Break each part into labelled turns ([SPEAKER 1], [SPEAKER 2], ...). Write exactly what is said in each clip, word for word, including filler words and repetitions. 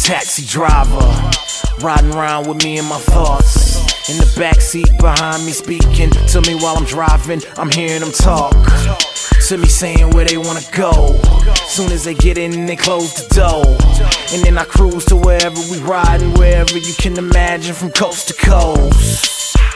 [SPEAKER 1] taxi driver, riding around with me and my thoughts. In the backseat behind me, speaking to me while I'm driving. I'm hearing them talk to me, saying where they wanna go. Soon as they get in, they close the door, and then I cruise to wherever we riding, wherever you can imagine, from coast to coast.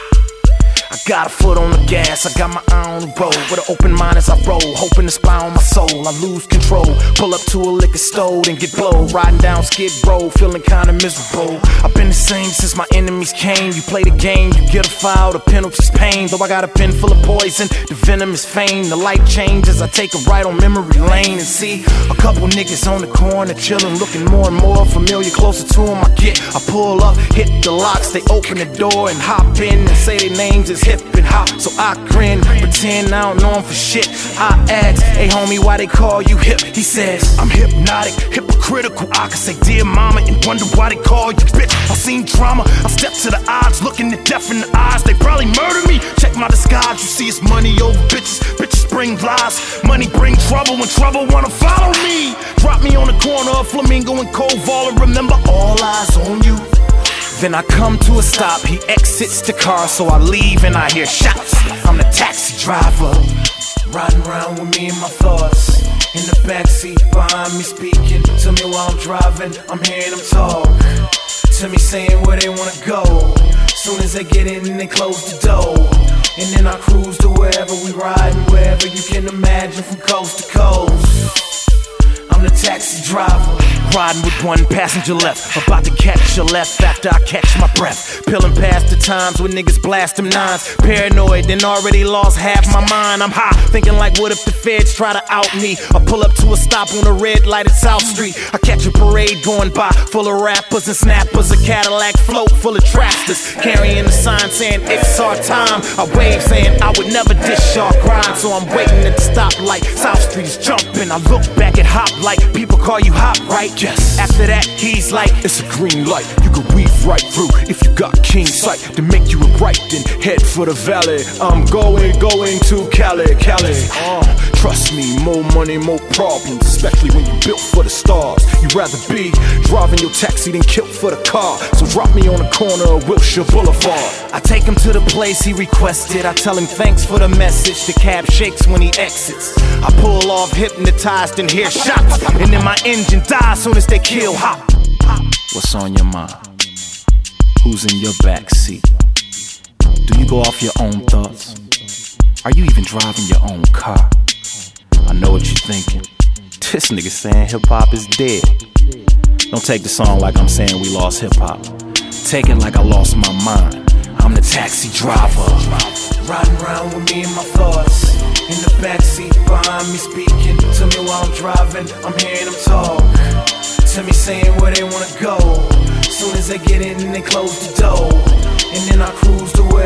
[SPEAKER 1] I got a foot on the gas, I got my eye on the road. With an open mind as I roll, hoping to spy on my soul. I lose control, pull up to a liquor store and get blowed. Riding down Skid Row, feeling kinda miserable. I've been the same since my enemies came. You play the game, you get a foul, the penalty's pain. Though I got a pen full of poison, the venom is fame. The light changes, I take a ride on memory lane and see a couple niggas on the corner chillin', looking more and more familiar. Closer to them I get, I pull up, hit the locks, they open the door and hop in and say their names is hip and hop. So I grin, pretend I don't know him for shit. I ask, hey homie, why they call you hip? He says, I'm hypnotic, hypocritical. I can say dear mama and wonder why they call you bitch. I seen drama, I step to the odds, looking at death in the eyes. They probably murder me, check my disguise. You see it's money over bitches, bitches bring lies. Money bring trouble when trouble wanna follow me. Drop me on the corner of Flamingo and Koval and remember all eyes on you. Then I come to a stop, he exits the car, so I leave and I hear shots. I'm the taxi driver, riding around with me and my thoughts. In the backseat behind me, speaking to me while I'm driving. I'm hearing them talk to me, saying where they wanna go. Soon as they get in, they close the door, and then I cruise to wherever we riding, wherever you can imagine, from coast to coast. I'm the taxi driver, riding with one passenger left, about to catch a left after I catch my breath. Peeling past the times when niggas blast them nines. Paranoid, then already lost half my mind. I'm high, thinking like what if the feds try to out me? I pull up to a stop on a red light at South Street. I catch a parade going by, full of rappers and snappers. A Cadillac float full of trapsters, carrying a sign saying it's our time. I wave saying I would never dish our grind. So I'm waiting at the stoplight, South Street is jumping. I look back at Hop like people call you hot, right? Yes. After that, he's like, it's a green light. You can weave right through if you got keen sight to make you a right. Then head for the valley. I'm going, going to Cali, Cali. Uh, trust me, more money, more problems, especially when you built for the stars. You'd rather be driving your taxi than killed for the car. So drop me on the corner of Wilshire Boulevard. I take him to the place he requested. I tell him thanks for the message. The cab shakes when he exits. I pull off, hypnotized, and hear shots. And then my engine dies soon as they kill Hop. What's on your mind? Who's in your backseat? Do you go off your own thoughts? Are you even driving your own car? I know what you're thinking. This nigga saying hip-hop is dead. Don't take the song like I'm saying we lost hip-hop. Take it like I lost my mind. I'm the taxi driver, riding around with me and my thoughts. In the backseat behind me, speaking to me while I'm driving. I'm hearing them talk to me, saying where they wanna go. Soon as they get in, they close the door, and then I cruise to